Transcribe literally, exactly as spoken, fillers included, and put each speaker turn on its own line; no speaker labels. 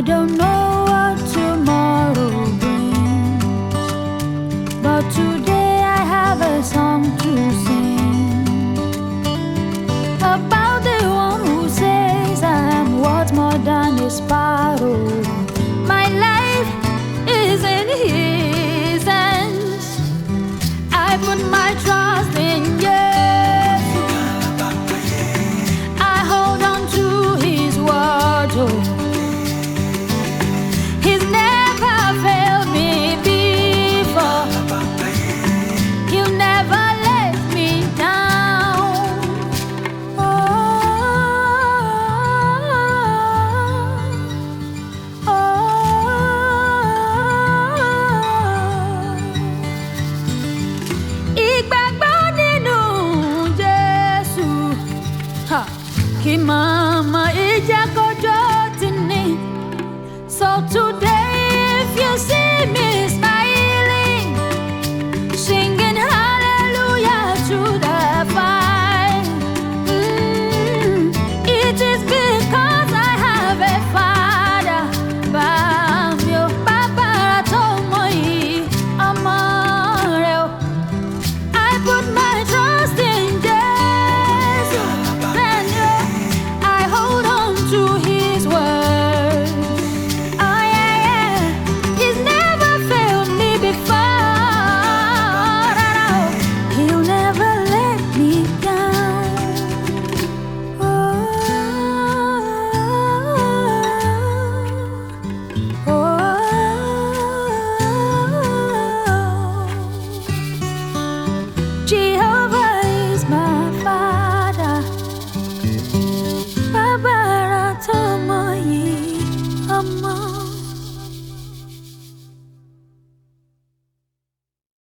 don't know what tomorrow brings, but today I have a song to sing about the one who says I am worth more than a sparrow. My life is in His hands. I put my trust in Jesus. I hold on to His word. Oh. He's never failed me before. He'll never let me down. Oh, oh, oh. Ìgbàgbọ́ nínú Jésù, ha, kí màmá ìjà kọjọ́ ti ní. So today, if you see me smiling, singing hallelujah to the Father, mm, it is because I have a Father. Bamio, Papa tomo yi, amore. I put my trust in Jesus. Then I hold on to His word. Oh yeah, yeah. He's never failed me before. He'll never let me down. Oh, oh, oh. Jehovah.